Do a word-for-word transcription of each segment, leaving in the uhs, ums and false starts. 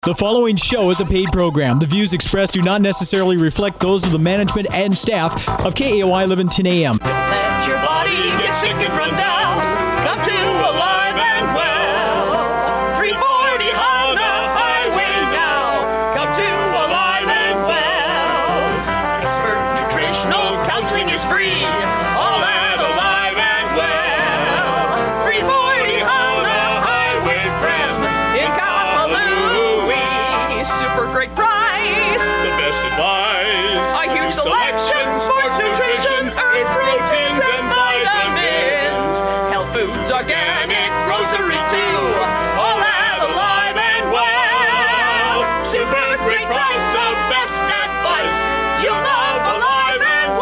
The following show is a paid program. The views expressed do not necessarily reflect those of the management and staff of K A O I eleven ten A M. Don't let your body get sick and run down. Come to Alive and Well. three forty Honda Highway now. Come to Alive and Well. Expert nutritional counseling is free. All at Alive and Well. three forty Honda Highway, friend. In Kapalua. Super great price. The best advice. A huge selection. Sports nutrition, herbs, proteins, and vitamins. Health foods, organic, grocery too. All at Alive and Well. Super great price, the best advice. You'll love Alive and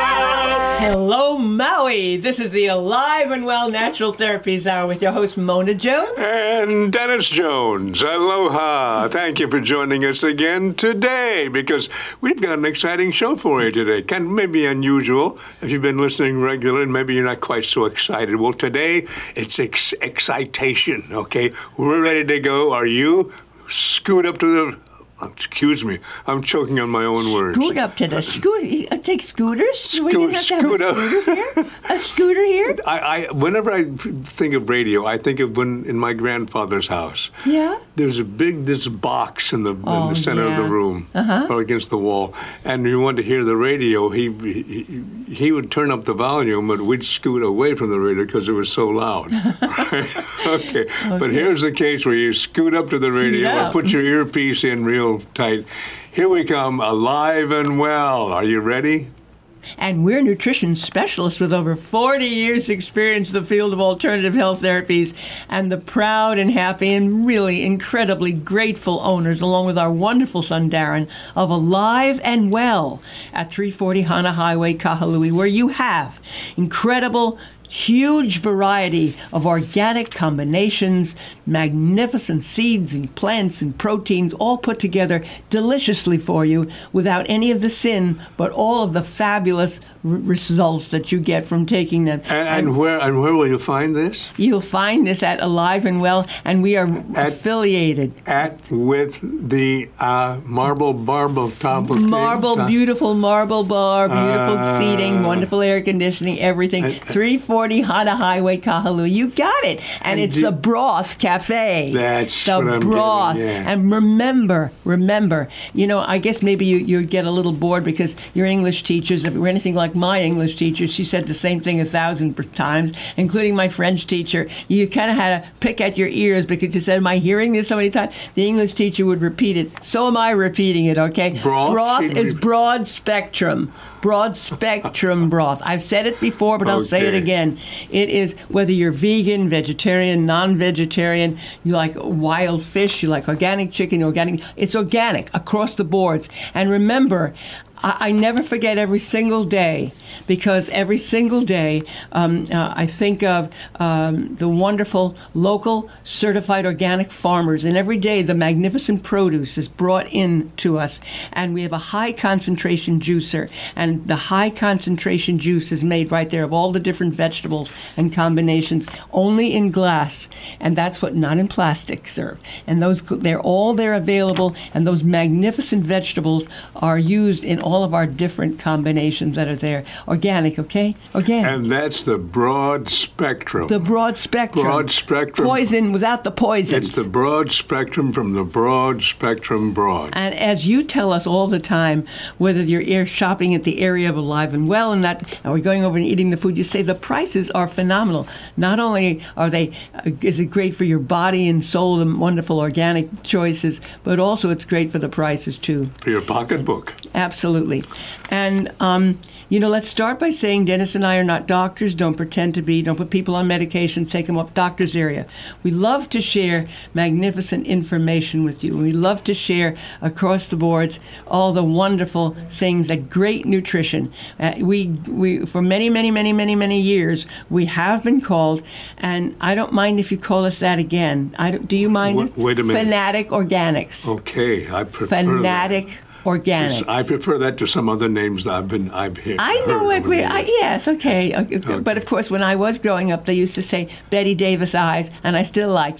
Well. Hello, Maui. This is the Alive and Well Natural Therapies Hour with your host, Mona Jones. And Dennis Jones. Aloha. Thank you for joining us again today because we've got an exciting show for you today. Kind of maybe unusual if you've been listening regularly and maybe you're not quite so excited. Well, today it's ex- excitation, okay? We're ready to go. Are you? Scoot up to the... Excuse me, I'm choking on my own words. Scoot up to the scooter. Uh, take scooters. Do we Scoot, have to have scoot a up. scooter here? A scooter here? I, I, whenever I think of radio, I think of when in my grandfather's house. Yeah. There's a big this box in the Oh, in the center of the yeah. room, Uh-huh. or against the wall, and you wanted to hear the radio. He, he he would turn up the volume, but we'd scoot away from the radio because it was so loud. okay. okay, but here's the case where you scoot up to the radio up. and put your earpiece in real tight. Here we come, alive and well. Are you ready? And we're nutrition specialists with over forty years experience in the field of alternative health therapies and the proud and happy and really incredibly grateful owners, along with our wonderful son Darren, of Alive and Well at three forty Hana Highway, Kahului, where you have incredible huge variety of organic combinations, magnificent seeds and plants and proteins all put together deliciously for you without any of the sin, but all of the fabulous r- results that you get from taking them. And, and where and where will you find this? You'll find this at Alive and Well, and we are At- affiliated. At with the uh, marble marble top of Marble, top. beautiful marble bar, beautiful Uh, seating, wonderful air conditioning, everything. three forty Hana Highway, Kahului. You got it. And, And it's do- the Broth Cafe. That's the what I'm broth. getting, yeah. And remember, remember, you know, I guess maybe you, you get a little bored because your English teachers, if it were anything like my English teacher, she said the same thing a thousand per- times, including my French teacher. You kind of had to pick at your ears because you said, am I hearing this so many times? The English teacher would repeat it. So am I repeating it, okay? Broth? Broth She'd is re- broad spectrum. Broad spectrum broth. I've said it before, but I'll say it Okay. again. It is whether you're vegan, vegetarian, non-vegetarian, you like wild fish, you like organic chicken, organic. It's organic across the boards. And remember, I, I never forget every single day because every single day um, uh, I think of um, the wonderful local certified organic farmers, and every day the magnificent produce is brought in to us, and we have a high concentration juicer, and the high concentration juice is made right there of all the different vegetables and combinations, only in glass, and that's what not in plastic, sir. And those they're all there available, and those magnificent vegetables are used in all of our different combinations that are there. Organic, okay? Organic. And that's the broad spectrum. The broad spectrum. Broad spectrum. Poison without the poison. It's the broad spectrum from the broad spectrum broad. And as you tell us all the time, whether you're air shopping at the area of Alive and Well and that, and we're going over and eating the food, you say the prices are phenomenal. Not only are they, uh, is it great for your body and soul, the wonderful organic choices, but also it's great for the prices too. For your pocketbook. Absolutely. And, um, you know, let's start by saying Dennis and I are not doctors. Don't pretend to be. Don't put people on medications. Take them off doctor's area. We love to share magnificent information with you. We love to share across the boards all the wonderful things, that great nutrition. Uh, we, we, for many, many, many, many, many years, we have been called, and I don't mind if you call us that again. I don't, do you mind? Wait- wait a minute. Fanatic Organics. Okay, I prefer Fanatic that. Organics. I prefer that to some other names that I've been I've heard. I know heard it. over We, the I, years. yes, okay. okay. But of course, when I was growing up, they used to say Betty Davis eyes, and I still like that.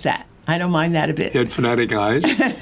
I don't mind that a bit. You had fanatic eyes.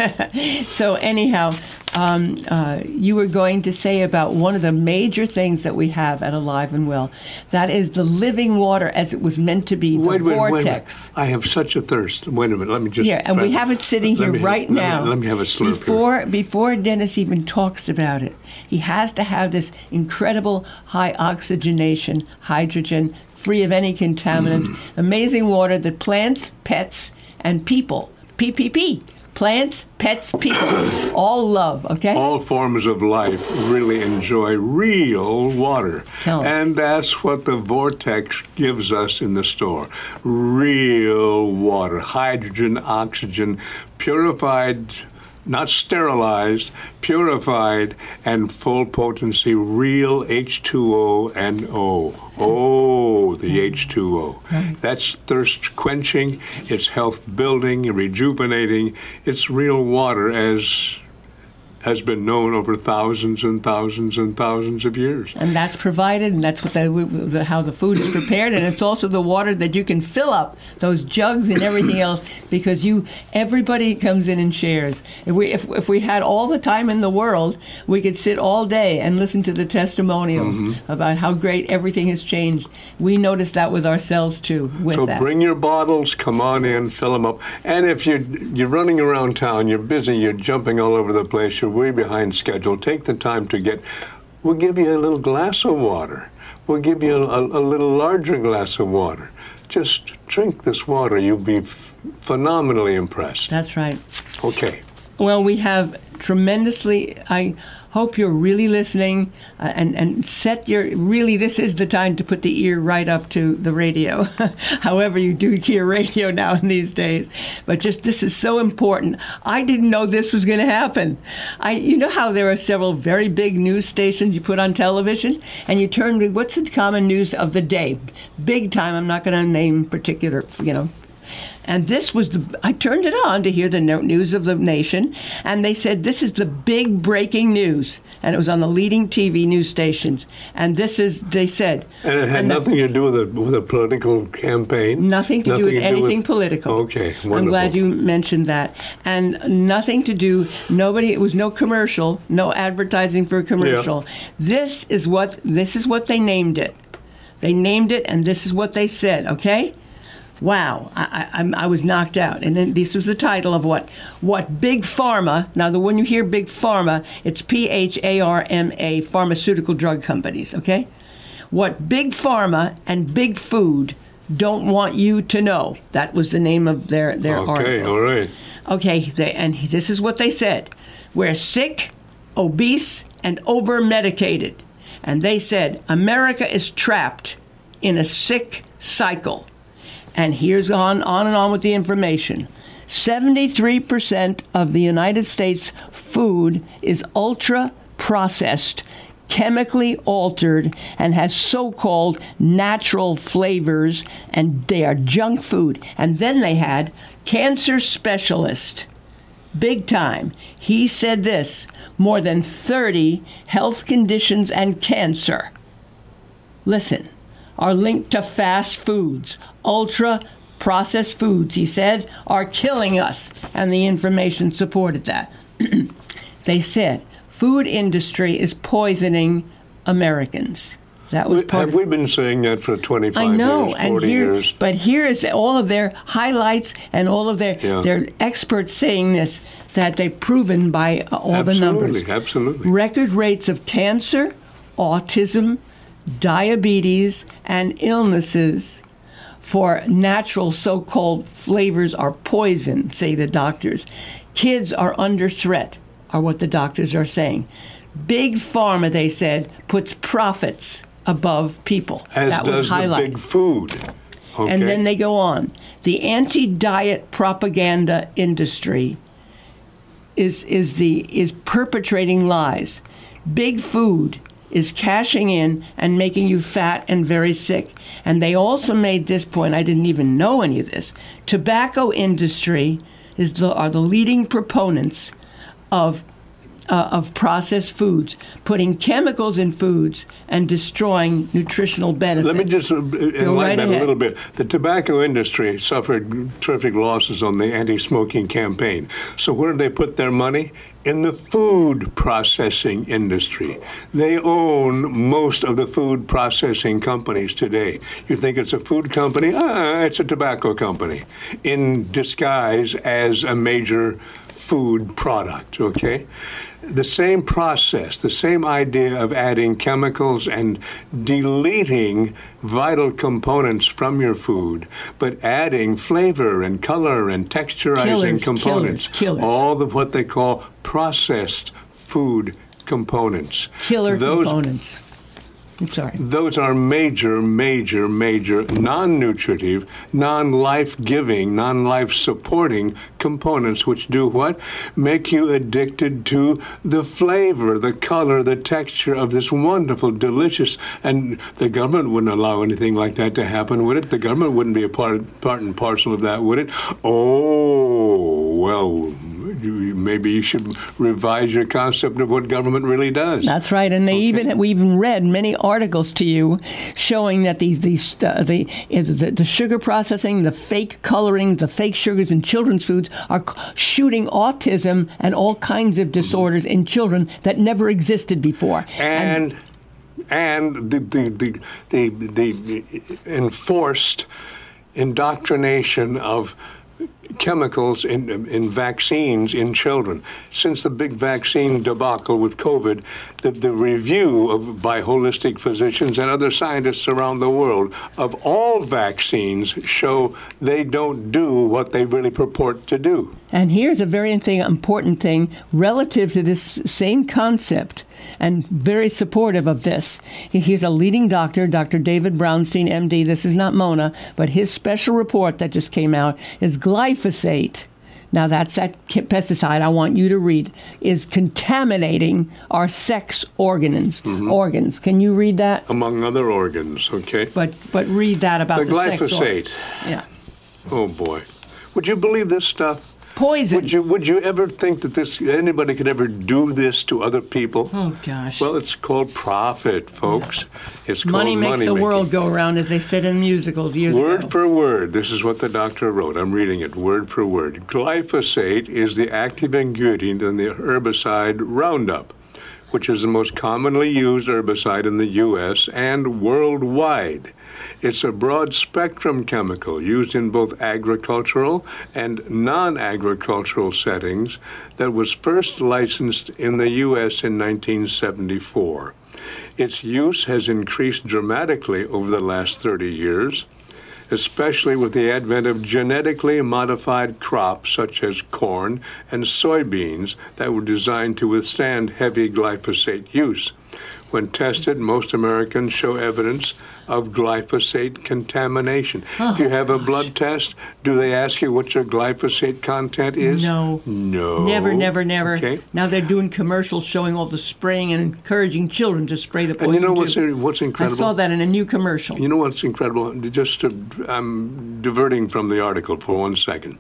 So anyhow, um, uh, you were going to say about one of the major things that we have at Alive and Well. That is the living water as it was meant to be, the wait, wait, vortex. wait, wait. I have such a thirst. Wait a minute. Let me just... Yeah, and we have it sitting let here me, right let now. Me, let me have a slurp before, here. Before Dennis even talks about it, he has to have this incredible high oxygenation, hydrogen, free of any contaminants, Mm. amazing water that plants, pets, and people, P P P, plants, pets, people, all love, okay? All forms of life really enjoy real water. Tell us. And that's what the Vortex gives us in the store. Real water, hydrogen, oxygen, purified, not sterilized, purified, and full potency, real H two O and O. Oh, the H two O. That's thirst quenching, it's health building, rejuvenating. It's real water as has been known over thousands and thousands and thousands of years. And that's provided, and that's what the, the, how the food is prepared, and it's also the water that you can fill up those jugs and everything else, because you everybody comes in and shares. If we if, if we had all the time in the world, we could sit all day and listen to the testimonials Mm-hmm. about how great everything has changed. We noticed that with ourselves too. With So that. bring your bottles, come on in, fill them up. And if you're you're running around town, you're busy, you're jumping all over the place, you're way behind schedule, take the time to get, we'll give you a little glass of water. We'll give you a, a, a little larger glass of water. Just drink this water. You'll be f- phenomenally impressed. That's right. Okay. Well, we have tremendously, I hope you're really listening uh, and, and set your, really this is the time to put the ear right up to the radio, however you do hear radio now in these days. But just this is so important. I didn't know this was going to happen. I, you know how there are several very big news stations you put on television and you turn to what's the common news of the day? Big time, I'm not going to name particular, you know. And this was the, I turned it on to hear the no- news of the nation, and they said, this is the big breaking news. And it was on the leading T V news stations. And this is, they said. And it had and the- nothing to do with a, with a political campaign? Nothing to do with anything political. Okay, wonderful. I'm glad you mentioned that. And nothing to do, nobody, it was no commercial, no advertising for a commercial. This is what, this is what they named it. They named it, and this is what they said, okay? Wow, I, I, I was knocked out. And then this was the title of what? What Big Pharma, now the when you hear Big Pharma, it's P H A R M A, pharmaceutical drug companies, okay? What Big Pharma and Big Food don't want you to know. That was the name of their, their Okay, article. all right. Okay, they, and this is what they said. We're sick, obese, and over-medicated. And they said, America is trapped in a sick cycle. And here's on, on and on with the information. seventy-three percent of the United States food is ultra-processed, chemically altered, and has so-called natural flavors, and they are junk food. And then they had cancer specialist, big time. He said this, more than thirty health conditions and cancer, listen, are linked to fast foods. Ultra-processed foods, he said, are killing us. And the information supported that. They said, food industry is poisoning Americans. That was part Have of, we been saying that for twenty-five I know, years, and forty here, years? but here is all of their highlights and all of their Yeah. their experts saying this, that they've proven by uh, all the numbers. Absolutely, absolutely. Record rates of cancer, autism, diabetes, and illnesses for natural so-called flavors are poison, say the doctors. Kids are under threat, are what the doctors are saying. Big Pharma, they said, puts profits above people. As that does was the highlighted. big food. Okay. And then they go on. The anti-diet propaganda industry is is the is perpetrating lies. Big food is cashing in and making you fat and very sick. And they also made this point, I didn't even know any of this. Tobacco industry is the, are the leading proponents of uh, of processed foods, putting chemicals in foods and destroying nutritional benefits. Let me just uh, enlighten right that ahead. a little bit. The tobacco industry suffered terrific losses on the anti-smoking campaign. So where did they put their money? In the food processing industry. They own most of the food processing companies today. You think it's a food company? Ah, it's a tobacco company in disguise as a major food product, okay? The same process, the same idea of adding chemicals and deleting vital components from your food, but adding flavor and color and texturizing Killers, components. killers, killers. All of what they call processed food components. Killer Those, components. I'm sorry. Those are major, major, major non-nutritive, non-life-giving, non-life-supporting components which do what? Make you addicted to the flavor, the color, the texture of this wonderful, delicious, and the government wouldn't allow anything like that to happen, would it? The government wouldn't be a part, part and parcel of that, would it? Oh, well, you, maybe you should revise your concept of what government really does. That's right, and they Okay. even we even read many articles to you showing that these these uh, the, the the sugar processing, the fake colorings, the fake sugars in children's foods are c- shooting autism and all kinds of disorders in children that never existed before. and and the the the, the, the enforced indoctrination of chemicals in in vaccines in children. Since the big vaccine debacle with COVID, the, the review of by holistic physicians and other scientists around the world of all vaccines show they don't do what they really purport to do. And here's a very thing, important thing relative to this same concept, and very supportive of this. He- He's a leading doctor, Doctor David Brownstein, M D. This is not Mona, but his special report that just came out is glyphosate. Now, that's that ki- pesticide I want you to read, is contaminating our sex organs. Organs. Can you read that? Among other organs, okay? But but read that about The the, sex organs. glyphosate. Yeah. Oh boy. Would you believe this stuff? Poison. Would you would you ever think that this anybody could ever do this to other people? Oh, gosh. Well, it's called profit, folks. It's called money makes the money-making. world go around, as they said in musicals years Word ago. for word, this is what the doctor wrote. I'm reading it word for word. Glyphosate is the active ingredient in the herbicide Roundup, which is the most commonly used herbicide in the U S and worldwide. It's a broad-spectrum chemical used in both agricultural and non-agricultural settings that was first licensed in the U S in nineteen seventy-four. Its use has increased dramatically over the last thirty years, especially with the advent of genetically modified crops such as corn and soybeans that were designed to withstand heavy glyphosate use. When tested, most Americans show evidence of glyphosate contamination. If you have a blood test, do they ask you what your glyphosate content is? No. No. Never, never, never. Okay. Now they're doing commercials showing all the spraying and encouraging children to spray the poison. And you know what's, too. what's I incredible? saw that in a new commercial. You know what's incredible? Just to, I'm diverting from the article for one second.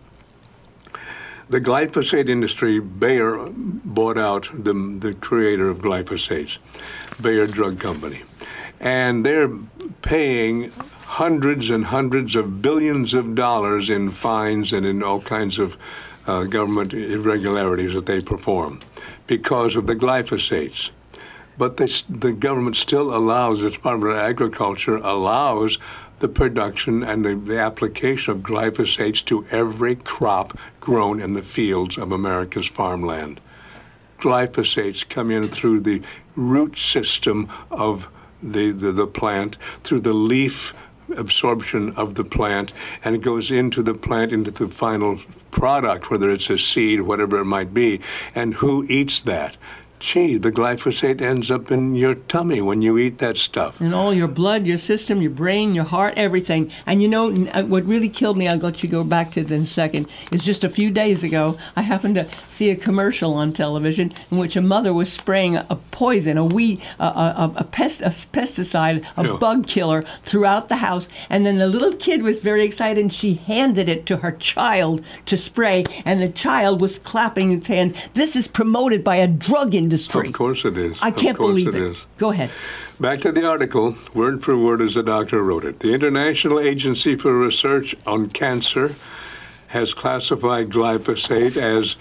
The glyphosate industry, Bayer bought out the, the creator of glyphosates, Bayer Drug Company. And they're paying hundreds and hundreds of billions of dollars in fines and in all kinds of uh, government irregularities that they perform because of the glyphosates. But this, the government still allows, the Department of Agriculture allows the production and the, the application of glyphosates to every crop grown in the fields of America's farmland. Glyphosates come in through the root system of the, the, the plant, through the leaf absorption of the plant, and it goes into the plant, into the final product, whether it's a seed, whatever it might be. And who eats that? Gee, the glyphosate ends up in your tummy when you eat that stuff. In all your blood, your system, your brain, your heart, everything. And you know, n- uh, what really killed me, I'll let you go back to it in a second, is just a few days ago, I happened to see a commercial on television in which a mother was spraying a poison, a weed, a, a, a, pest, a pesticide, a Yeah. bug killer throughout the house. And then the little kid was very excited, and she handed it to her child to spray, and the child was clapping its hands. This is promoted by a drug industry. Of course it is. I can't of course believe it it. is. Go ahead. Back to the article, word for word as the doctor wrote it. The International Agency for Research on Cancer has classified glyphosate as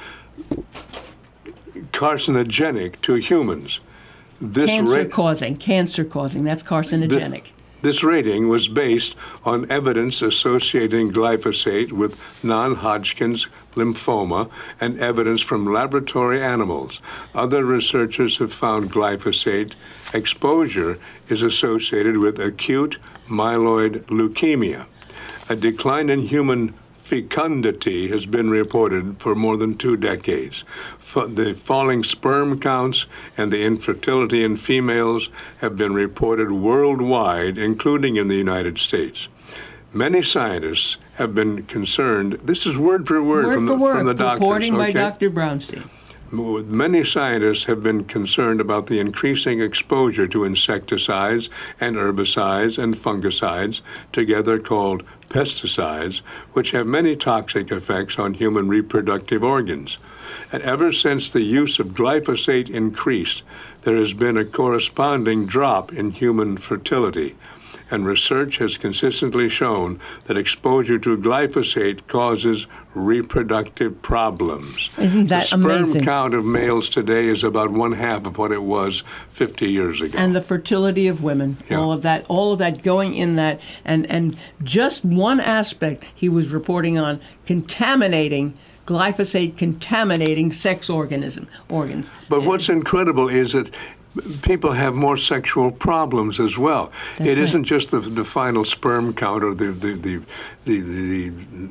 carcinogenic to humans. This Cancer ra- causing, cancer causing. That's carcinogenic. This rating was based on evidence associating glyphosate with non-Hodgkin's lymphoma and evidence from laboratory animals. Other researchers have found glyphosate exposure is associated with acute myeloid leukemia. A decline in human fecundity has been reported for more than two decades. F- the falling sperm counts and the infertility in females have been reported worldwide, including in the United States. Many scientists have been concerned. This is word for word, Word from, for the, word, from the doctors. reporting by okay? Doctor Brownstein. Many scientists have been concerned about the increasing exposure to insecticides and herbicides and fungicides, together called pesticides, which have many toxic effects on human reproductive organs. And ever since the use of glyphosate increased, there has been a corresponding drop in human fertility. And research has consistently shown that exposure to glyphosate causes reproductive problems. Isn't that the sperm amazing? count of males today is about one half of what it was fifty years ago. And the fertility of women, Yeah. all of that, all of that going in that, and and just one aspect he was reporting on, contaminating glyphosate, contaminating sex organism organs. But what's incredible is that people have more sexual problems as well. That's it right. isn't just the the final sperm count or the the, the the the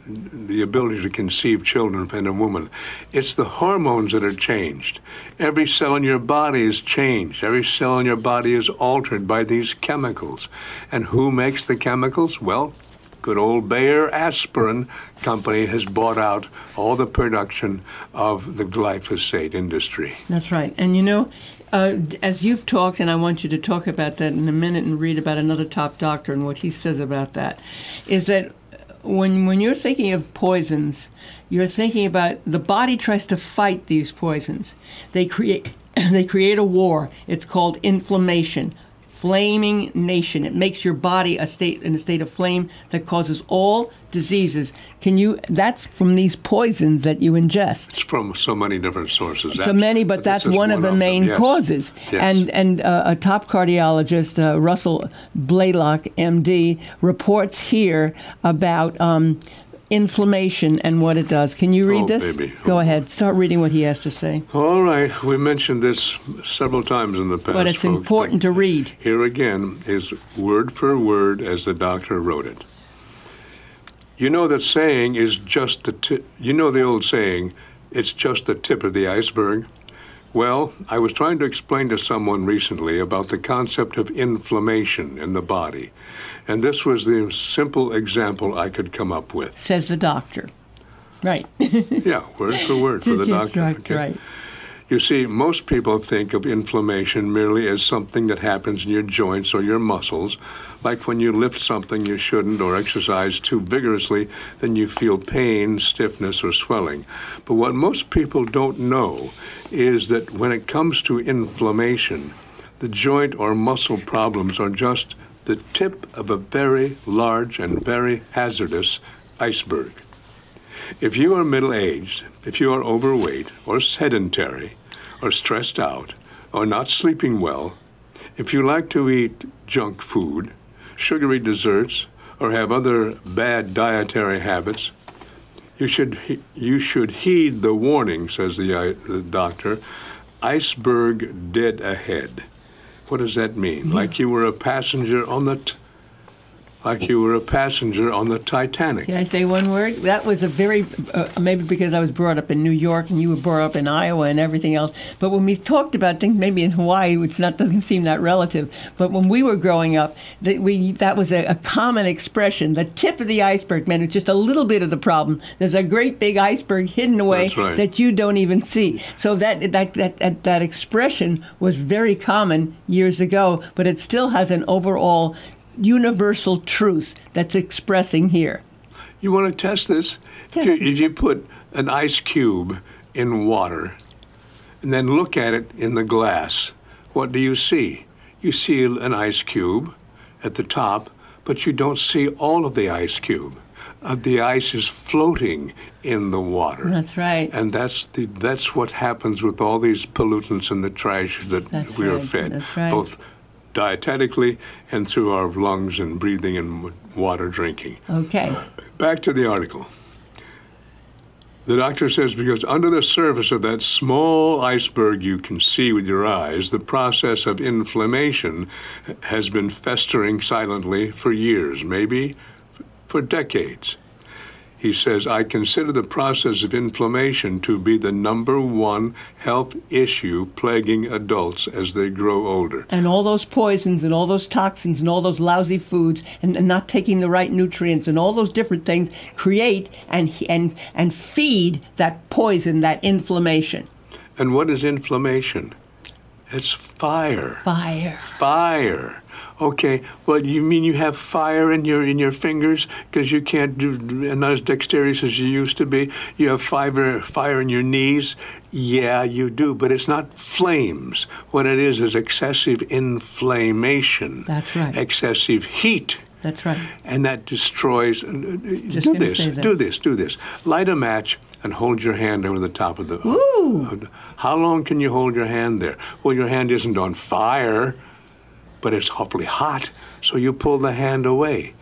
the ability to conceive children in a woman. It's the hormones that are changed. Every cell in your body is changed. Every cell in your body is altered by these chemicals. And who makes the chemicals? Well, good old Bayer Aspirin Company has bought out all the production of the glyphosate industry. That's right. And you know, uh, as you've talked, and I want you to talk about that in a minute and read about another top doctor and what he says about that, is that when when you're thinking of poisons, you're thinking about the body tries to fight these poisons. They create they create a war. It's called inflammation. Flaming nation. It makes your body a state in a state of flame that causes all diseases. Can you? That's from these poisons that you ingest. It's from so many different sources. So That's- many, but this that's is one of the them. main Yes. causes. Yes. And and uh, a top cardiologist, uh, Russell Blaylock, M D, reports here about um, inflammation and what it does. Can you read Oh, this? baby. Go Oh. ahead. Start reading what he has to say. All right, we mentioned this several times in the past. But it's folks, important to read. Here again is word for word as the doctor wrote it. You know that saying is just the tip. You know the old saying, it's just the tip of the iceberg. Well, I was trying to explain to someone recently about the concept of inflammation in the body, and this was the simple example I could come up with. Says the doctor. Right. Yeah, word for word for the Yes, doctor. doctor, okay? right. You see, most people think of inflammation merely as something that happens in your joints or your muscles, like when you lift something you shouldn't or exercise too vigorously, then you feel pain, stiffness, or swelling. But what most people don't know is that when it comes to inflammation, the joint or muscle problems are just the tip of a very large and very hazardous iceberg. If you are middle-aged, if you are overweight or sedentary or stressed out or not sleeping well, if you like to eat junk food, sugary desserts, or have other bad dietary habits, you should he- you should heed the warning, says the, uh, the doctor, iceberg dead ahead. What does that mean? Like you were a passenger on the t- like you were a passenger on the Titanic. Can I say one word? That was a very, uh, maybe because I was brought up in New York and you were brought up in Iowa and everything else. But when we talked about things, maybe in Hawaii, which not doesn't seem that relative, but when we were growing up, that we that was a, a common expression. The tip of the iceberg meant it's just a little bit of the problem. There's a great big iceberg hidden away That's right. that you don't even see. So that that, that that that expression was very common years ago, but it still has an overall universal truth that's expressing here. You want to test this? Test if, you, it. if you put an ice cube in water and then look at it in the glass, what do you see? You see an ice cube at the top, but you don't see all of the ice cube. Uh, the ice is floating in the water. That's right. And that's the that's what happens with all these pollutants in the trash that That's we are right. fed, That's right. both dietetically and through our lungs and breathing and water drinking. Okay. Back to the article. The doctor says because under the surface of that small iceberg you can see with your eyes, the process of inflammation has been festering silently for years, maybe f- for decades. He says, I consider the process of inflammation to be the number one health issue plaguing adults as they grow older. And all those poisons and all those toxins and all those lousy foods and, and not taking the right nutrients and all those different things create and and and feed that poison, that inflammation. And what is inflammation? It's fire. Fire. Fire. Okay, well, you mean you have fire in your in your fingers because you can't do not as dexterous as you used to be? You have fire fire in your knees? Yeah, you do, but it's not flames. What it is is excessive inflammation. That's right. Excessive heat. That's right. And that destroys. uh, Just do gonna this. say that. Do this. Do this. Light a match and hold your hand over the top of the. Ooh. of the- How long can you hold your hand there? Well, your hand isn't on fire, but it's awfully hot, so you pull the hand away.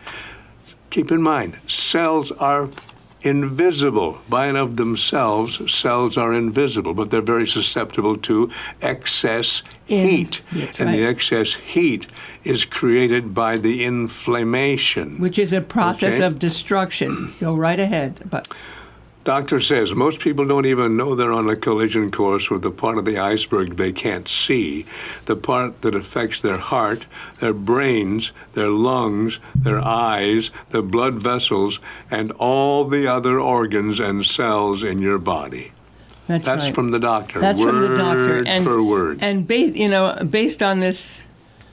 Keep in mind, cells are invisible. By and of themselves, cells are invisible, but they're very susceptible to excess In- heat. That's and the right. excess heat is created by the inflammation. Which is a process Okay. of destruction. Go right ahead. But Doctor says most people don't even know they're on a collision course with the part of the iceberg they can't see, the part that affects their heart, their brains, their lungs, their eyes, the blood vessels, and all the other organs and cells in your body. that's, That's right. from the doctor. That's word from the doctor. And, for word. And ba- you know, based on this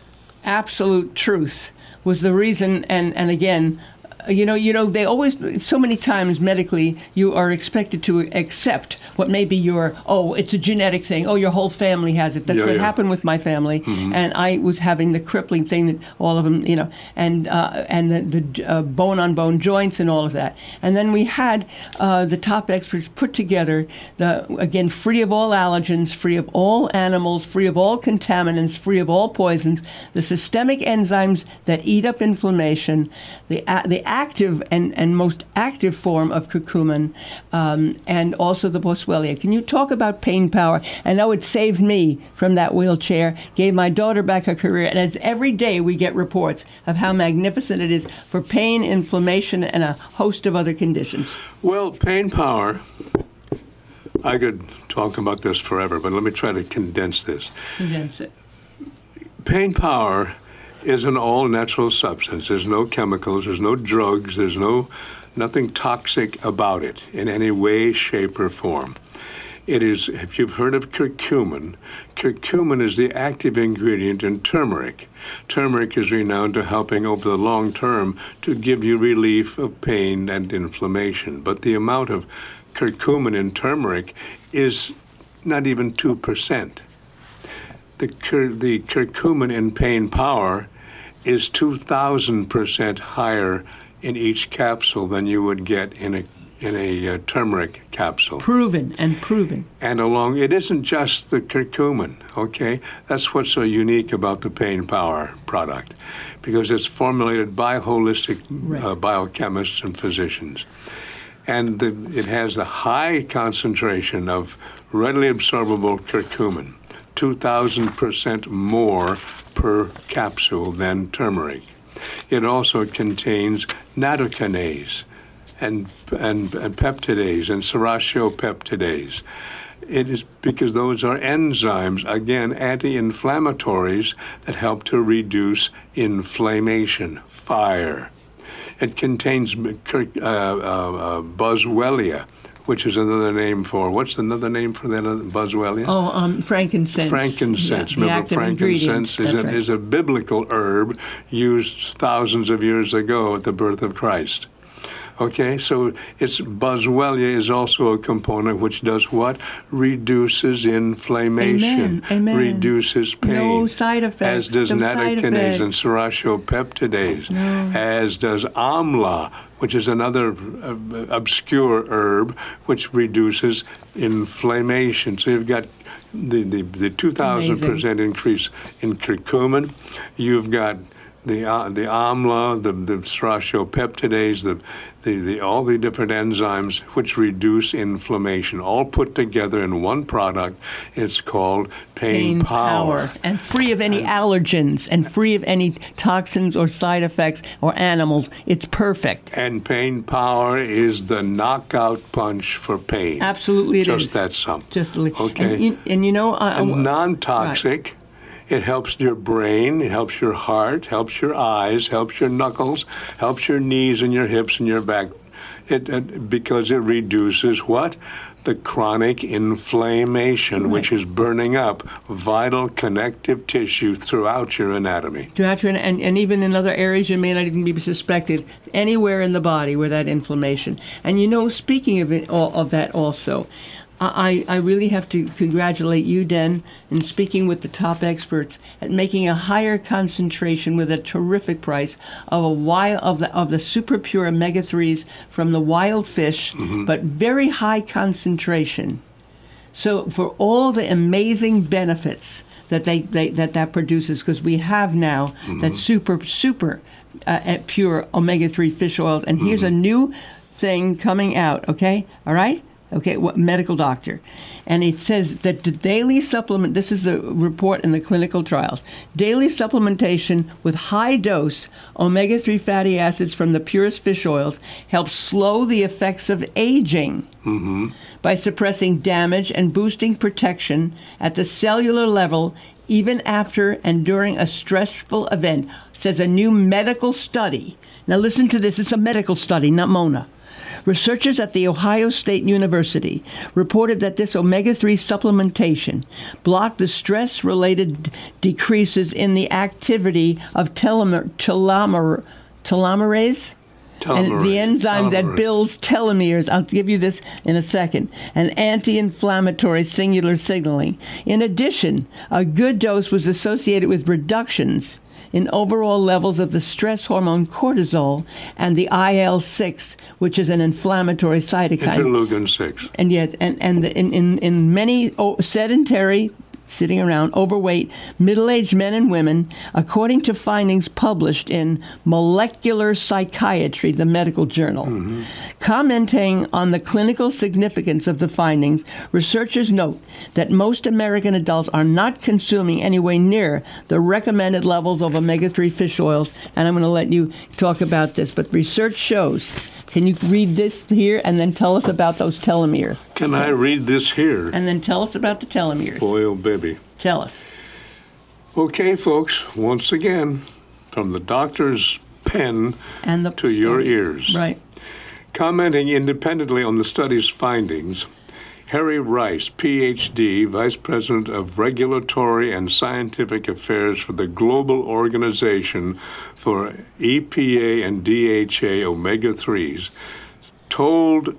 absolute truth was the reason. And and again, you know, you know, they always, so many times medically, you are expected to accept what may be your, oh, it's a genetic thing. Oh, your whole family has it. That's Yeah, what yeah. happened with my family. And I was having the crippling thing that all of them, you know, and uh, and the, the uh, bone-on-bone joints and all of that. And then we had uh, the top experts put together, the again, free of all allergens, free of all animals, free of all contaminants, free of all poisons, the systemic enzymes that eat up inflammation, the a- the active and, and most active form of curcumin, um, and also the boswellia. Can you talk about pain power? I know it saved me from that wheelchair, gave my daughter back her career, and as every day we get reports of how magnificent it is for pain, inflammation, and a host of other conditions. Well, pain power, I could talk about this forever, but let me try to condense this. Condense it. Pain power is an all-natural substance. There's no chemicals, there's no drugs, there's no nothing toxic about it in any way, shape, or form. It is, if you've heard of curcumin, curcumin is the active ingredient in turmeric. Turmeric is renowned to helping over the long term to give you relief of pain and inflammation. But the amount of curcumin in turmeric is not even two percent. The, cur- the curcumin in pain power is two thousand percent higher in each capsule than you would get in a in a uh, turmeric capsule. Proven and proven. And along, it isn't just the curcumin, okay? That's what's so unique about the Pain Power product, because it's formulated by holistic Right. uh, biochemists and physicians. And the, it has the high concentration of readily absorbable curcumin, two thousand percent more per capsule than turmeric. It also contains nattokinase and, and, and peptidase and serratiopeptidase. It is because those are enzymes, again, anti-inflammatories that help to reduce inflammation, fire. It contains uh, uh, uh, boswellia, which is another name for, what's another name for that other, boswellia? Oh, um, frankincense. Frankincense. Yeah, Remember, frankincense is a, right. is a biblical herb used thousands of years ago at the birth of Christ. Okay, so it's boswellia is also a component which does what? Reduces inflammation, Amen. Amen. reduces pain. No side effects. As does no side nattokinase and effects. serratiopeptidase. No. As does amla, which is another uh, obscure herb which reduces inflammation. So you've got the, the, the two thousand percent increase in curcumin. You've got the uh, the amla, the the serratiopeptidase, the, the the all the different enzymes which reduce inflammation, all put together in one product. It's called Pain, Pain Power. Power. And free of any allergens and free of any toxins or side effects or animals. It's perfect. And Pain Power is the knockout punch for pain. Absolutely, it Just is. that something. Just a li- Okay. And you, and you know, uh, And non-toxic. It helps your brain, it helps your heart, helps your eyes, helps your knuckles, helps your knees and your hips and your back. It, it because it reduces what? The chronic inflammation, Right. which is burning up vital connective tissue throughout your anatomy. throughout your, and, and even in other areas you may not even be suspected, anywhere in the body where that inflammation. And you know, speaking of it, all of that also, I, I really have to congratulate you, Den, in speaking with the top experts at making a higher concentration with a terrific price of a wild of the of the super pure omega threes from the wild fish, Mm-hmm. but very high concentration. So for all the amazing benefits that they, they that that produces, because we have now Mm-hmm. that super super uh, uh, pure omega three fish oils, and here's a Mm-hmm. new thing coming out. Okay, all right. Okay, what medical doctor, and it says that the daily supplement. This is the report in the clinical trials. Daily supplementation with high dose omega three fatty acids from the purest fish oils helps slow the effects of aging Mm-hmm. by suppressing damage and boosting protection at the cellular level, even after and during a stressful event, says a new medical study. Now listen to this. It's a medical study, not Mona. Researchers at The Ohio State University reported that this omega three supplementation blocked the stress-related d- decreases in the activity of telomer, telomer, telomerase, and the Telomerase, enzyme that telomerase. builds telomeres. I'll give you this in a second. And anti-inflammatory singular signaling. In addition, a good dose was associated with reductions in overall levels of the stress hormone cortisol and the I L six, which is an inflammatory cytokine. Interleukin six. And yet, and, and in, in, in many oh, sedentary, sitting around, overweight, middle-aged men and women, according to findings published in Molecular Psychiatry, the medical journal. Mm-hmm. Commenting on the clinical significance of the findings, researchers note that most American adults are not consuming anywhere near the recommended levels of omega three fish oils, and I'm going to let you talk about this, but research shows. Can you read this here and then tell us about those telomeres? Can I read this here? And then tell us about the telomeres. Boy, oh baby. Tell us. Okay, folks, once again, from the doctor's pen And the to your studies. ears. Right. Commenting independently on the study's findings, Harry Rice, P H D, Vice President of Regulatory and Scientific Affairs for the Global Organization for E P A and D H A omega threes, told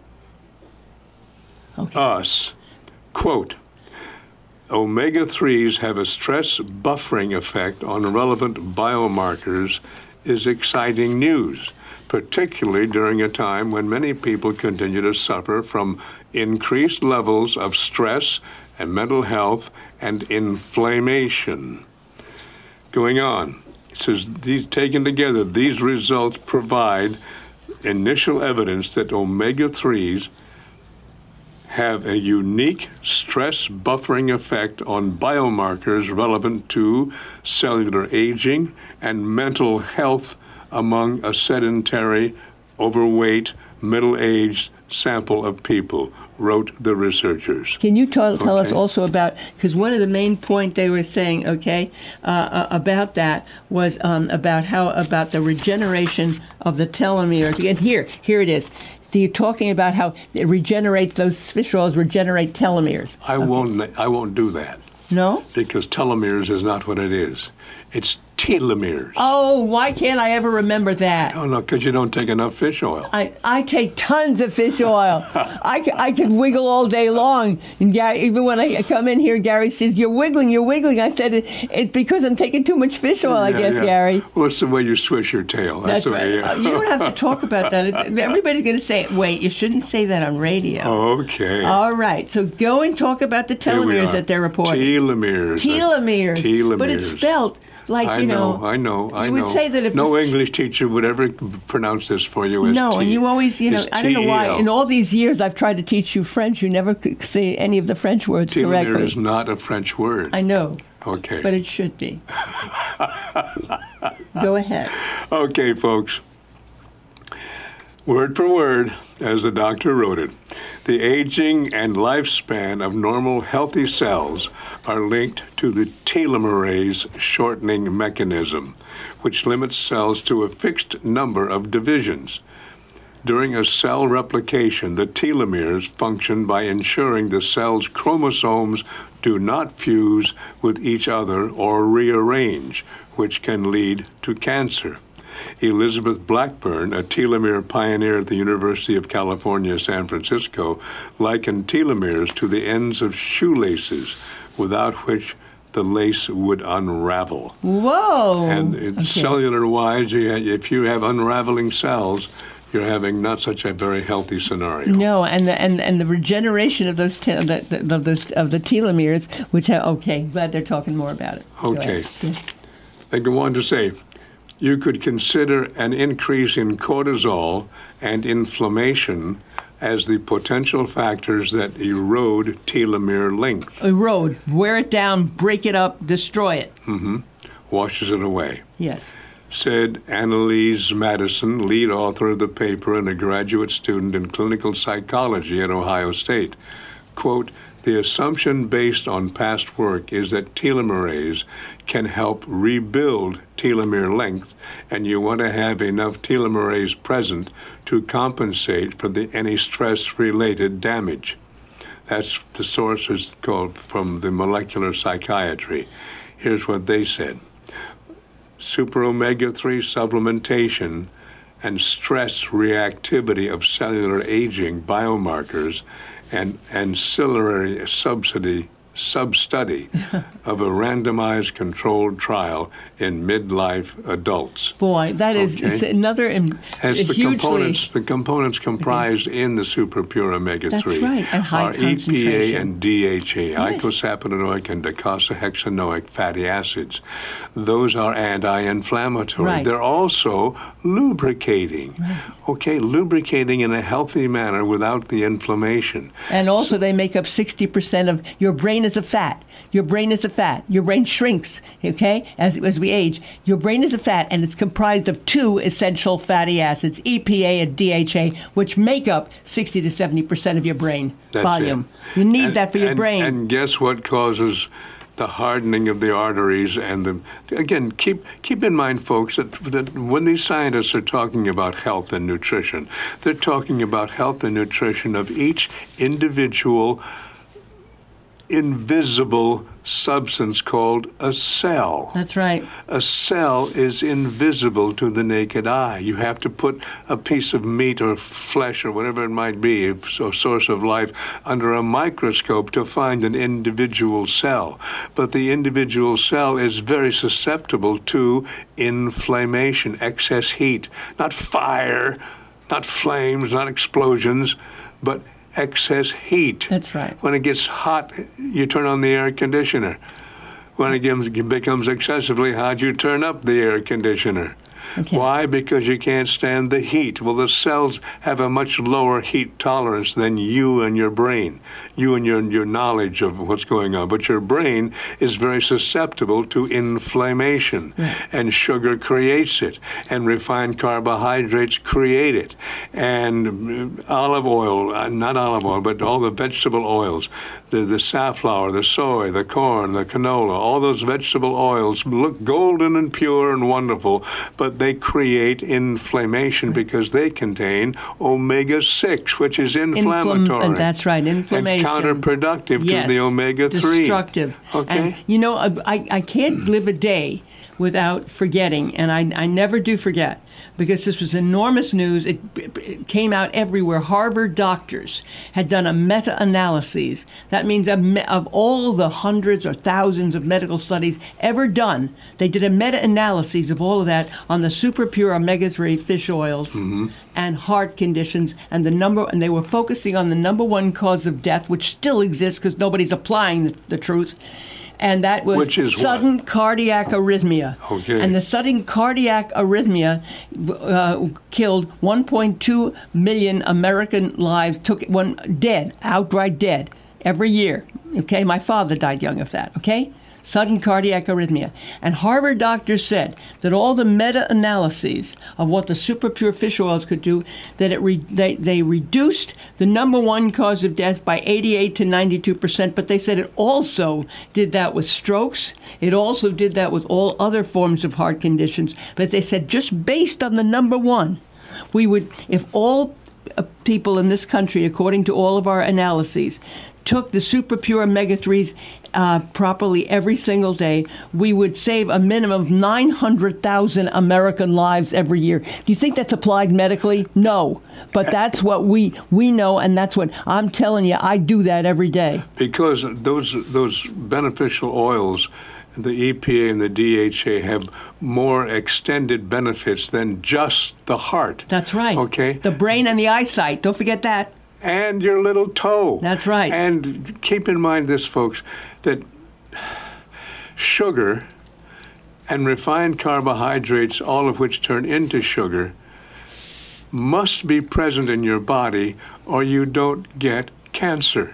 Okay. us, quote, omega threes have a stress buffering effect on relevant biomarkers is exciting news, particularly during a time when many people continue to suffer from increased levels of stress and mental health and inflammation. Going on, it says, these taken together, these results provide initial evidence that omega threes have a unique stress buffering effect on biomarkers relevant to cellular aging and mental health among a sedentary, overweight, middle-aged sample of people, wrote the researchers. Can you tell, tell us Okay. also about, because one of the main point they were saying, okay, uh, uh, about that was um, about how, about the regeneration of the telomeres. And here, here it is. You're talking about how it regenerates, those fish oils regenerate telomeres. I won't. I won't do that No? because telomeres is not what it is. It's telomeres. Oh, why can't I ever remember that? Oh no, because you don't take enough fish oil. I, I take tons of fish oil. I, c- I can wiggle all day long. And Gary, even when I come in here, Gary says, you're wiggling, you're wiggling. I said, it's it, because I'm taking too much fish oil, I Yeah, guess, yeah. Gary. Well, it's the way you swish your tail. That's, That's the right. way. Uh, you don't have to talk about that. It- Everybody's going to say, wait, you shouldn't say that on radio. Okay. All right. So go and talk about the Here we telomeres are. that they're reporting. Telomeres. Telomeres. Telomeres. But it's spelled like, I you know, know. I know, I you know. would say that if no it's- English teacher would ever pronounce this for you as No, T. and you always, you know, It's I don't know why. T E L. In all these years I've tried to teach you French, you never could say any of the French words Telomere correctly. is not a French word. I know, Okay. but it should be. Go ahead. Okay, folks. Word for word, as the doctor wrote it, the aging and lifespan of normal healthy cells are linked to the telomerase shortening mechanism, which limits cells to a fixed number of divisions. During a cell replication, the telomeres function by ensuring the cell's chromosomes do not fuse with each other or rearrange, which can lead to cancer. Elizabeth Blackburn, a telomere pioneer at the University of California, San Francisco, likened telomeres to the ends of shoelaces, without which the lace would unravel. Whoa. And it- Okay. cellular-wise, you ha- if you have unraveling cells, you're having not such a very healthy scenario. No, and the and, and the regeneration of those te- the, the, of those of the telomeres, which have, okay, glad they're talking more about it. Go Okay. ahead. They go on to say, you could consider an increase in cortisol and inflammation as the potential factors that erode telomere length, Erode, wear it down, break it up, destroy it. washes it away. Yes. Said Annalise Madison, lead author of the paper and a graduate student in clinical psychology at Ohio State. Quote, the assumption based on past work is that telomerase can help rebuild telomere length, and you want to have enough telomerase present to compensate for the, any stress-related damage. That's the source is called from the molecular psychiatry. Here's what they said. Super omega three supplementation and stress reactivity of cellular aging biomarkers and ancillary subsidy sub-study of a randomized controlled trial in midlife adults. Boy, that is Okay. it's another im- As the hugely. components, the components comprised in the super pure omega three That's right, and high are E P A concentration. and D H A, Yes. eicosapentaenoic and docosahexaenoic fatty acids. Those are anti-inflammatory. Right. They're also lubricating. Okay, lubricating in a healthy manner without the inflammation. And also, they make up sixty percent of your brain is a fat. Your brain is a fat. Your brain shrinks, okay, as, as we age. Your brain is a fat, and it's comprised of two essential fatty acids, E P A and D H A, which make up sixty to seventy percent of your brain That's volume. it. You need And- that for your and- brain. And guess what causes the hardening of the arteries and the again keep keep in mind, folks, that, that when these scientists are talking about health and nutrition, they're talking about health and nutrition of each individual invisible substance called a cell. That's right. A cell is invisible to the naked eye. You have to put a piece of meat or flesh or whatever it might be, a source of life, under a microscope to find an individual cell. But the individual cell is very susceptible to inflammation, excess heat, not fire, not flames, not explosions, but excess heat. That's right. When it gets hot, you turn on the air conditioner. When it becomes excessively hot, you turn up the air conditioner. Okay. Why? Because you can't stand the heat. Well, the cells have a much lower heat tolerance than you and your brain, you and your, your knowledge of what's going on. But your brain is very susceptible to inflammation, right. and sugar creates it, and refined carbohydrates create it, and olive oil, uh, not olive oil, but all the vegetable oils, the, the safflower, the soy, the corn, the canola, all those vegetable oils look golden and pure and wonderful, but they create inflammation because they contain omega six, which is inflammatory. Inflam- that's right, inflammation. And counterproductive yes. to the omega three. Destructive. Okay. And, you know, I, I can't live a day without forgetting, and I, I never do forget, because this was enormous news. It, it came out everywhere. Harvard doctors had done a meta-analysis. That means of, me, of all the hundreds or thousands of medical studies ever done, they did a meta-analysis of all of that on the super pure omega three fish oils mm-hmm. and heart conditions, and the number, and they were focusing on the number one cause of death, which still exists because nobody's applying the, the truth. And that was Which is sudden what? cardiac arrhythmia. Okay. And the sudden cardiac arrhythmia uh, killed one point two million American lives, took one dead, outright dead, every year. Okay, my father died young of that, okay? Sudden cardiac arrhythmia. And Harvard doctors said that all the meta-analyses of what the super pure fish oils could do, that it re- they, they reduced the number one cause of death by eighty-eight to ninety-two percent, but they said it also did that with strokes. It also did that with all other forms of heart conditions. But they said just based on the number one, we would, if all uh, people in this country, according to all of our analyses, took the super pure omega threes uh, properly every single day, we would save a minimum of nine hundred thousand American lives every year. Do you think that's applied medically? No. But that's what we, we know, and that's what I'm telling you, I do that every day. Because those those beneficial oils, the E P A and the D H A, have more extended benefits than just the heart. That's right. Okay? The brain and the eyesight. Don't forget that. And your little toe. That's right. And keep in mind this, folks, that sugar and refined carbohydrates, all of which turn into sugar, must be present in your body or you don't get cancer.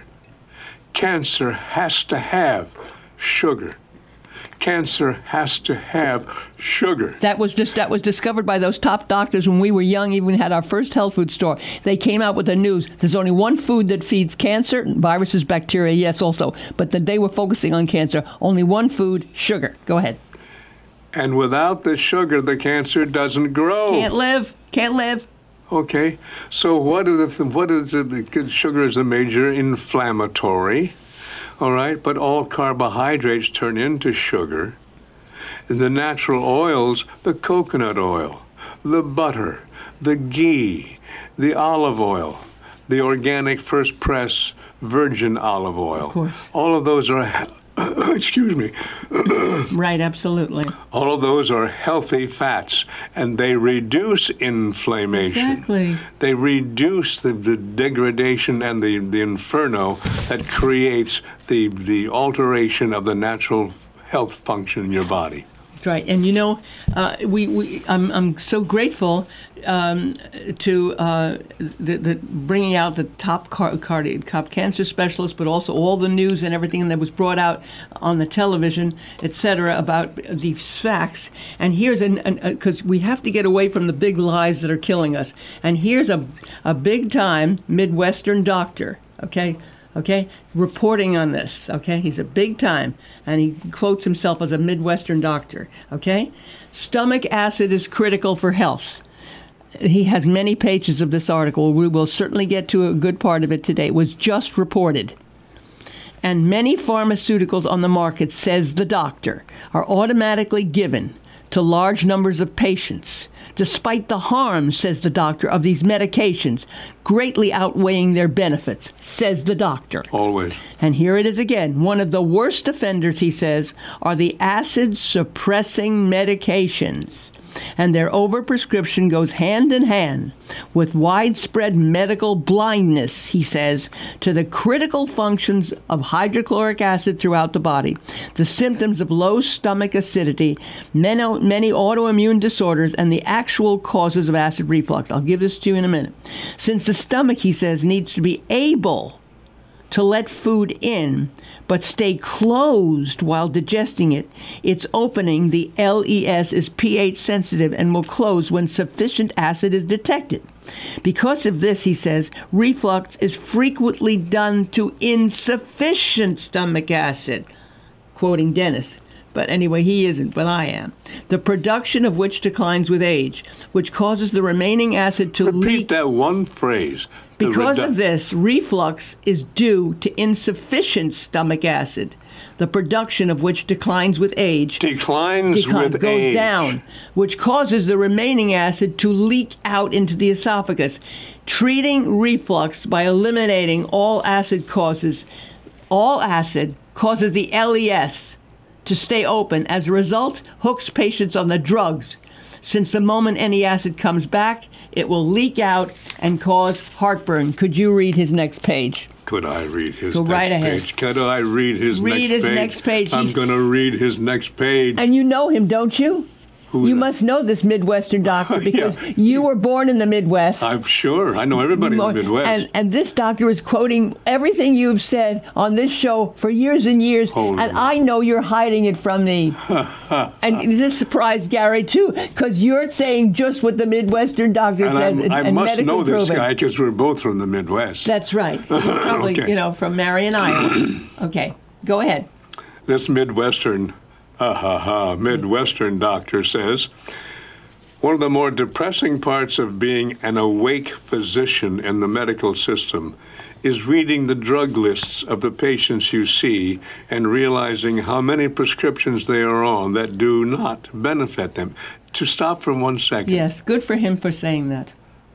Cancer has to have sugar. Cancer has to have sugar. That was just that was discovered by those top doctors when we were young, even had our first health food store. They came out with the news. There's only one food that feeds cancer, viruses, bacteria, yes, also. But that they were focusing on cancer. Only one food, sugar. Go ahead. And without the sugar, the cancer doesn't grow. Can't live. Can't live. Okay. So what are the what is it? Sugar is a major inflammatory. All right, but all carbohydrates turn into sugar. In the natural oils, the coconut oil, the butter, the ghee, the olive oil, the organic first press virgin olive oil. Of course. All of those are, excuse me. Right, absolutely. All of those are healthy fats, and they reduce inflammation. Exactly. They reduce the, the degradation and the, the inferno that creates the, the alteration of the natural health function in your body. That's right. And, you know, uh, we, we I'm, I'm so grateful um, to uh, the, the bringing out the top car, cardi- top cancer specialists, but also all the news and everything that was brought out on the television, et cetera, about these facts. And here's an, because we have to get away from the big lies that are killing us. And here's a, a big-time Midwestern doctor, okay? Okay, reporting on this, okay? He's a big time, and he quotes himself as a Midwestern doctor, okay? Stomach acid is critical for health. He has many pages of this article. We will certainly get to a good part of it today. It was just reported. And many pharmaceuticals on the market, says the doctor, are automatically given to large numbers of patients, despite the harms, says the doctor, of these medications, greatly outweighing their benefits, says the doctor. Always. And here it is again. One of the worst offenders, he says, are the acid-suppressing medications. and their overprescription goes hand in hand with widespread medical blindness, he says, to the critical functions of hydrochloric acid throughout the body, the symptoms of low stomach acidity, many, many autoimmune disorders, and the actual causes of acid reflux. I'll give this to you in a minute. Since the stomach, he says, needs to be able to let food in, but stay closed while digesting it, its opening, the L E S, is pH sensitive and will close when sufficient acid is detected. Because of this, he says, reflux is frequently done to insufficient stomach acid, quoting Dennis. But anyway, he isn't, but I am. The production of which declines with age, which causes the remaining acid to Repeat leak. that one phrase. The Because redu- of this, reflux is due to insufficient stomach acid, the production of which declines with age. Declines Decline, with goes age. down, which causes the remaining acid to leak out into the esophagus. Treating reflux by eliminating all acid causes, all acid causes the L E S to stay open. As a result, hooks patients on the drugs. Since the moment any acid comes back, it will leak out and cause heartburn. Could you read his next page? Could I read his Go next right ahead. page? Could I read his Read next his page? next page. I'm He's- going to read his next page. And you know him, don't you? Who You is- must know this Midwestern doctor because Yeah. you were born in the Midwest. I'm sure. I know everybody in the Midwest. And, and this doctor is quoting everything you've said on this show for years and years, Holy and moly. I know you're hiding it from me. And this surprised Gary, too, because you're saying just what the Midwestern doctor And says I'm- and, I and must medically know this proven. guy because we're both from the Midwest. That's right. He's probably, Okay. you know, from Marion, Iowa. Okay, go ahead. This Midwestern, uh, ha, ha, Midwestern doctor says, one of the more depressing parts of being an awake physician in the medical system is reading the drug lists of the patients you see and realizing how many prescriptions they are on that do not benefit them. To stop for one second. Yes, good for him for saying that.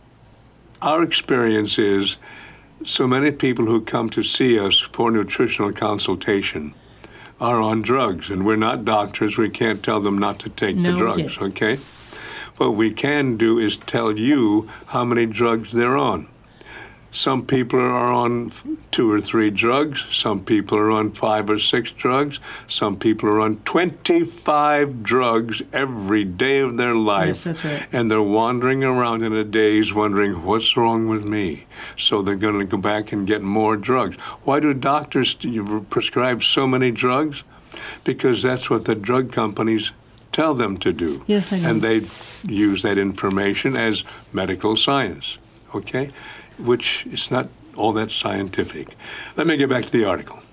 Our experience is so many people who come to see us for nutritional consultation are on drugs, and we're not doctors. We can't tell them not to take No, the we drugs, can't. okay? What we can do is tell you how many drugs they're on. Some people are on f- two or three drugs. Some people are on five or six drugs. Some people are on twenty-five drugs every day of their life. Yes, that's right. And they're wandering around in a daze wondering, what's wrong with me? So they're going to go back and get more drugs. Why do doctors you prescribe so many drugs? Because that's what the drug companies tell them to do. Yes, I know. And they use that information as medical science, okay? Which is not all that scientific. Let me get back to the article.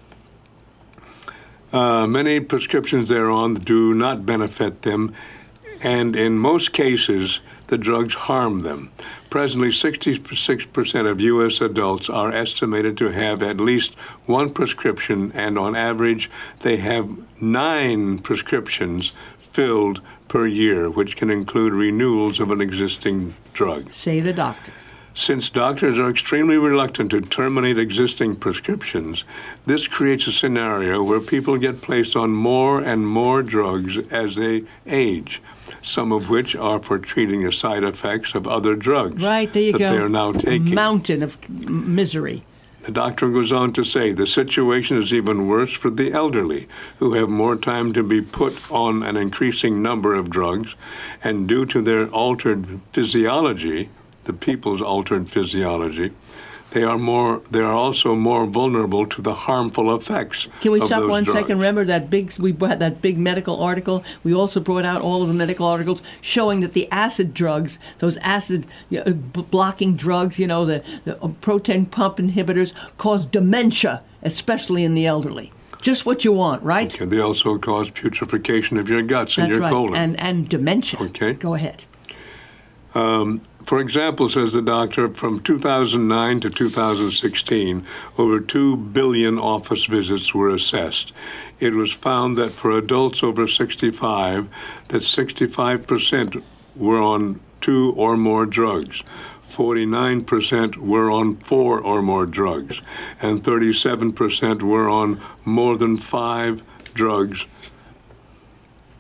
Uh, many prescriptions they're on do not benefit them, and in most cases, the drugs harm them. Presently, sixty-six percent of U S adults are estimated to have at least one prescription, and on average, they have nine prescriptions filled per year, which can include renewals of an existing drug. Say the doctor. Since doctors are extremely reluctant to terminate existing prescriptions, this creates a scenario where people get placed on more and more drugs as they age, some of which are for treating the side effects of other drugs Right, there you that go. they are now taking. Mountain of m- misery. The doctor goes on to say the situation is even worse for the elderly, who have more time to be put on an increasing number of drugs, and due to their altered physiology, the people's altered physiology, they are more. They are also more vulnerable to the harmful effects. Can we of stop those one drugs. second? Remember that big we brought that big medical article. We also brought out all of the medical articles showing that the acid drugs, those acid you know, b- blocking drugs, you know, the, the uh, proton pump inhibitors, cause dementia, especially in the elderly. Just what you want, right? Okay, they also cause putrefaction of your guts and That's your right. colon. And and dementia. Okay. Go ahead. For example, says the doctor, from two thousand nine to two thousand sixteen, over two billion office visits were assessed. It was found that for adults over sixty-five, that sixty-five percent were on two or more drugs, forty-nine percent were on four or more drugs, and thirty-seven percent were on more than five drugs.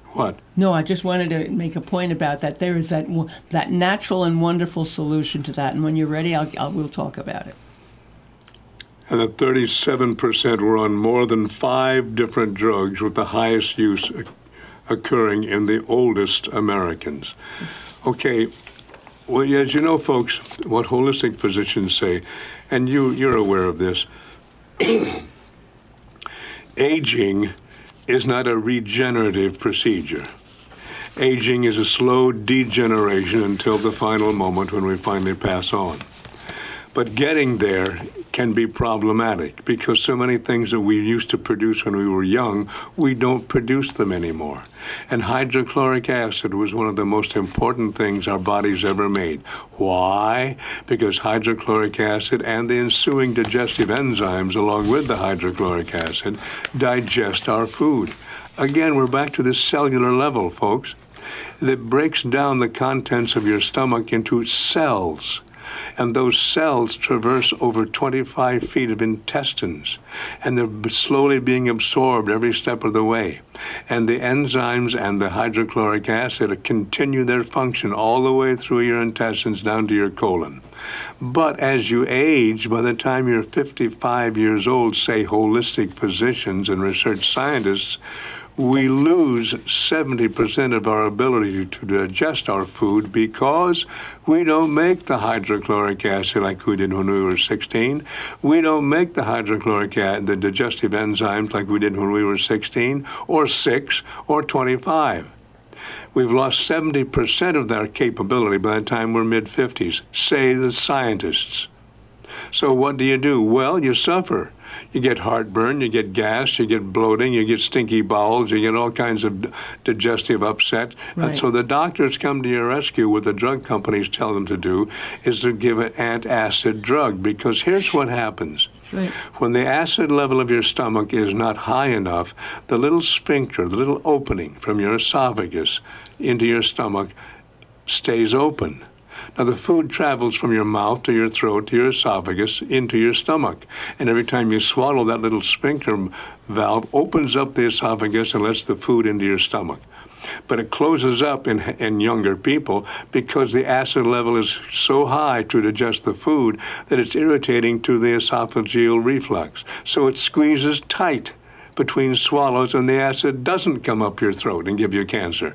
What? No, I just wanted to make a point about that. There is that wo- that natural and wonderful solution to that, and when you're ready, I'll, I'll we'll talk about it. And that thirty-seven percent were on more than five different drugs, with the highest use occurring in the oldest Americans. Okay, well, as you know, folks, what holistic physicians say, and you, you're aware of this, aging is not a regenerative procedure. Aging is a slow degeneration until the final moment when we finally pass on. But getting there can be problematic because so many things that we used to produce when we were young, we don't produce them anymore. And hydrochloric acid was one of the most important things our bodies ever made. Why? Because hydrochloric acid and the ensuing digestive enzymes, along with the hydrochloric acid, digest our food. Again, we're back to this cellular level, folks. That breaks down the contents of your stomach into cells. And those cells traverse over twenty-five feet of intestines, and they're slowly being absorbed every step of the way. And the enzymes and the hydrochloric acid continue their function all the way through your intestines down to your colon. But as you age, by the time you're fifty-five years old, say holistic physicians and research scientists, we lose seventy percent of our ability to digest our food because we don't make the hydrochloric acid like we did when we were sixteen. We don't make the hydrochloric acid, the digestive enzymes like we did when we were sixteen, or six, or twenty-five. We've lost seventy percent of their capability by the time we're mid-fifties, say the scientists. So what do you do? Well, you suffer. You get heartburn, you get gas, you get bloating, you get stinky bowels, you get all kinds of digestive upset. Right. And so the doctors come to your rescue. What the drug companies tell them to do is to give an antacid drug, because here's what happens. Right. When the acid level of your stomach is not high enough, the little sphincter, the little opening from your esophagus into your stomach stays open. Now, the food travels from your mouth to your throat to your esophagus into your stomach. And every time you swallow, that little sphincter valve opens up the esophagus and lets the food into your stomach. But it closes up in, in younger people because the acid level is so high to digest the food that it's irritating to the esophageal reflux. So it squeezes tight between swallows, and the acid doesn't come up your throat and give you cancer.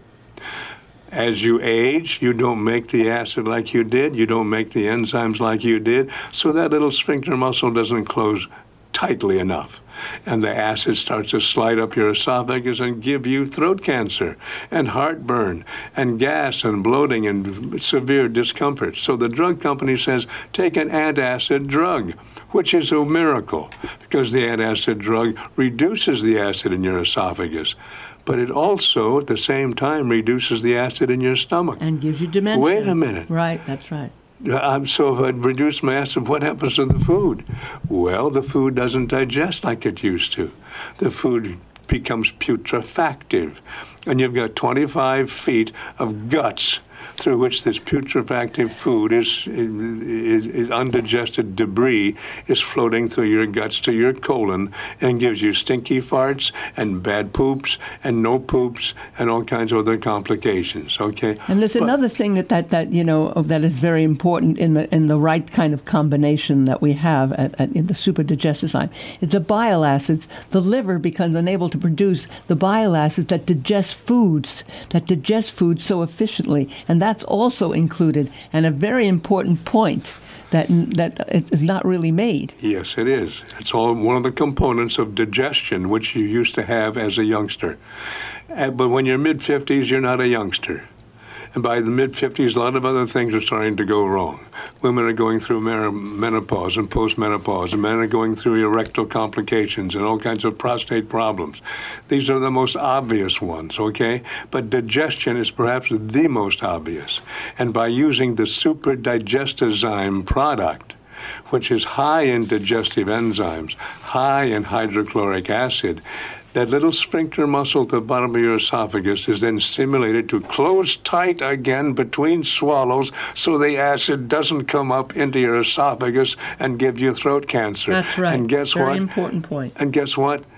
As you age, you don't make the acid like you did. You don't make the enzymes like you did. So that little sphincter muscle doesn't close tightly enough. And the acid starts to slide up your esophagus and give you throat cancer and heartburn and gas and bloating and severe discomfort. So the drug company says, take an antacid drug, which is a miracle because the antacid drug reduces the acid in your esophagus. But it also, at the same time, reduces the acid in your stomach. And gives you dementia. Wait a minute. Right, that's right. Um, so if I reduce my acid, what happens to the food? Well, the food doesn't digest like it used to. The food becomes putrefactive. And you've got twenty-five feet of guts through which this putrefactive food is, is, is undigested debris is floating through your guts to your colon and gives you stinky farts and bad poops and no poops and all kinds of other complications. Okay. And there's But- another thing that, that, that you know that is very important in the in the right kind of combination that we have at, at, in the superdigestive enzyme is the bile acids. The liver becomes unable to produce the bile acids that digest foods that digest foods so efficiently, and that's also included, and a very important point that that is not really made. Yes, it is. It's all one of the components of digestion, which you used to have as a youngster. Uh, but when you're mid-fifties, you're not a youngster. And by the mid-fifties, a lot of other things are starting to go wrong. Women are going through mer- menopause and postmenopause, and men are going through erectile complications and all kinds of prostate problems. These are the most obvious ones, okay? But digestion is perhaps the most obvious. And by using the Super Digestizyme product, which is high in digestive enzymes, high in hydrochloric acid, that little sphincter muscle at the bottom of your esophagus is then stimulated to close tight again between swallows so the acid doesn't come up into your esophagus and give you throat cancer. That's right. And guess Very what? important point. And guess what?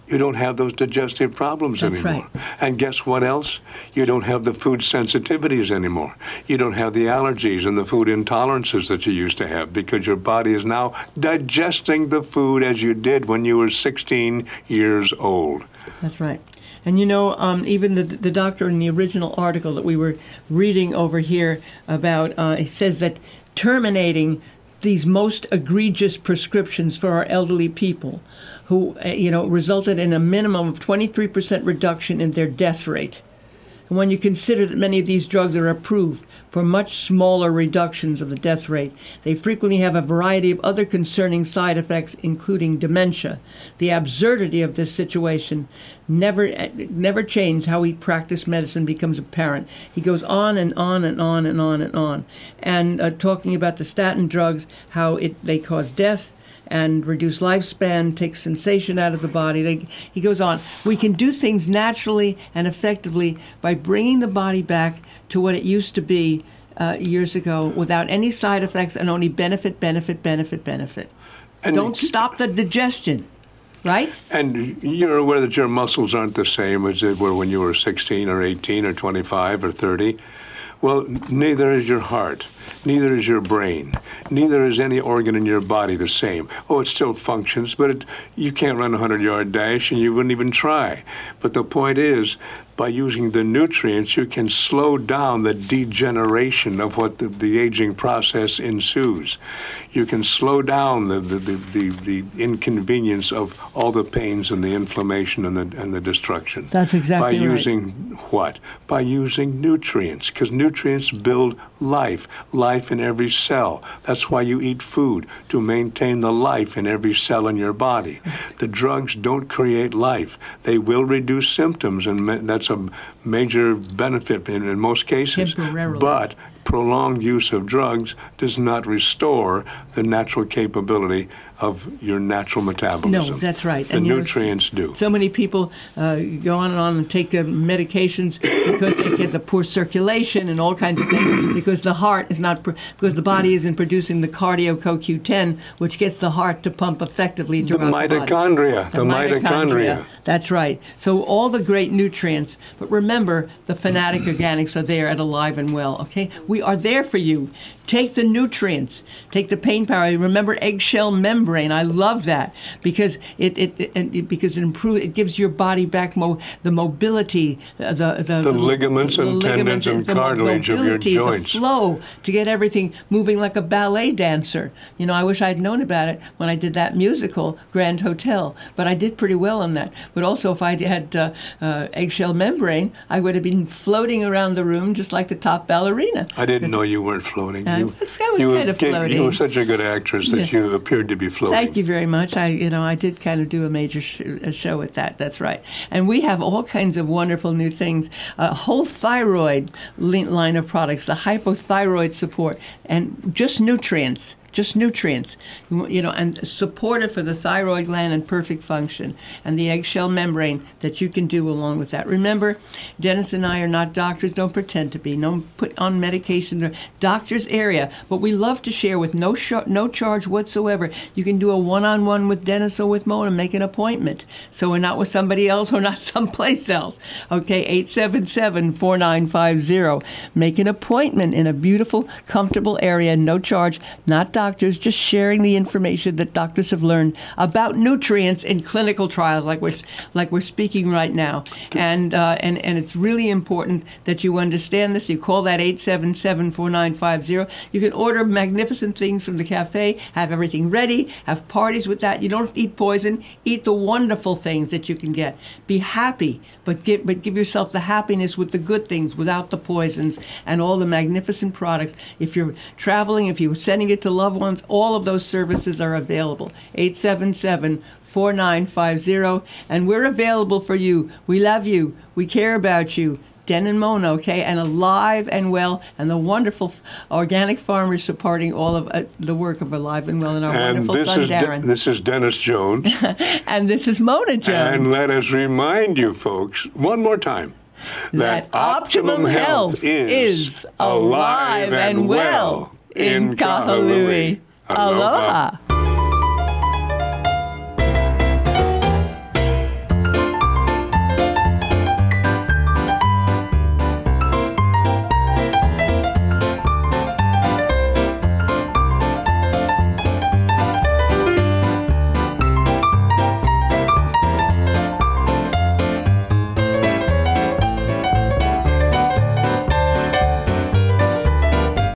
you don't have those digestive problems That's anymore. right. And guess what else? You don't have the food sensitivities anymore. You don't have the allergies and the food intolerances that you used to have because your body is now digesting the food as you did when you were sixteen years old. That's right. And you know, um, even the the doctor in the original article that we were reading over here about, uh, he says that terminating these most egregious prescriptions for our elderly people, who uh, you know resulted in a minimum of twenty-three percent reduction in their death rate. And when you consider that many of these drugs are approved for much smaller reductions of the death rate, they frequently have a variety of other concerning side effects, including dementia. The absurdity of this situation never never changed how we practice medicine becomes apparent. He goes on and on and on and on and on, and uh, talking about the statin drugs, how it they cause death and reduce lifespan, take sensation out of the body. They, he goes on. We can do things naturally and effectively by bringing the body back to what it used to be uh, years ago without any side effects and only benefit, benefit, benefit, benefit. And Don't stop the digestion, right? And you're aware that your muscles aren't the same as they were when you were sixteen or eighteen or twenty-five or thirty. Well, neither is your heart, neither is your brain, neither is any organ in your body the same. Oh, it still functions, but it, you can't run a hundred-yard dash, and you wouldn't even try. But the point is, by using the nutrients, you can slow down the degeneration of what the, the aging process ensues. You can slow down the, the, the, the, the inconvenience of all the pains and the inflammation and the, and the destruction. That's exactly By right. using what? By using nutrients, because nutrients build life, life in every cell. That's why you eat food, to maintain the life in every cell in your body. The drugs don't create life. They will reduce symptoms, and ma- that's a major benefit in, in most cases. Temporarily. But prolonged use of drugs does not restore the natural capability of your natural metabolism. No, that's right. The And, you know, nutrients do. So many people uh, go on and on and take uh, medications because they get the poor circulation and all kinds of things because the heart is not, pr- because the body isn't producing the cardio C O Q ten, which gets the heart to pump effectively The throughout the, body. mitochondria, the, mitochondria. That's right. So all the great nutrients, but remember, the Fanatic Organics are there at Alive and Well, okay? We are there for you. Take the nutrients. Take the pain power. Remember eggshell membrane. I love that because it it, it, it because it improves. It gives your body back mo- the mobility, uh, the, the The ligaments the and ligaments tendons and the cartilage of your mobility, joints. The flow to get everything moving like a ballet dancer. You know, I wish I'd known about it when I did that musical Grand Hotel, but I did pretty well on that. But also, if I had uh, uh, eggshell membrane, I would have been floating around the room just like the top ballerina. I didn't know you weren't floating. Uh, you, I was kind you of were, floating. You were such a good actress that Yeah. you appeared to be floating. Thank you very much. I, you know, I did kind of do a major sh- a show with that. That's right. And we have all kinds of wonderful new things. A whole thyroid li- line of products, the hypothyroid support, and just nutrients. Just nutrients, you know, and supportive for the thyroid gland and perfect function, and the eggshell membrane that you can do along with that. Remember, Dennis and I are not doctors. Don't pretend to be. No put on medication. Or doctor's area, but we love to share with no sh- no charge whatsoever. You can do a one-on-one with Dennis or with Mona. Make an appointment, so we're not with somebody else or not someplace else. Okay, eight seven seven, four nine five zero. Make an appointment in a beautiful, comfortable area. No charge. Not doctors, just sharing the information that doctors have learned about nutrients in clinical trials, like we're like we're speaking right now. And uh, and and it's really important that you understand this. You call that eight seven seven, four nine five zero. You can order magnificent things from the cafe, have everything ready, have parties with that. You don't eat poison. Eat the wonderful things that you can get. Be happy, but give but give yourself the happiness with the good things, without the poisons and all the magnificent products. If you're traveling, if you're sending it to loved ones, all of those services are available. eight seven seven, four nine five zero. And we're available for you. We love you. We care about you. Den and Mona, okay? And Alive and Well, and the wonderful f- organic farmers supporting all of uh, the work of Alive and Well, and our And wonderful this son is De- Darren. this is Dennis Jones. And this is Mona Jones. And let us remind you, folks, one more time, that optimum health is alive and well in Kahului. Aloha.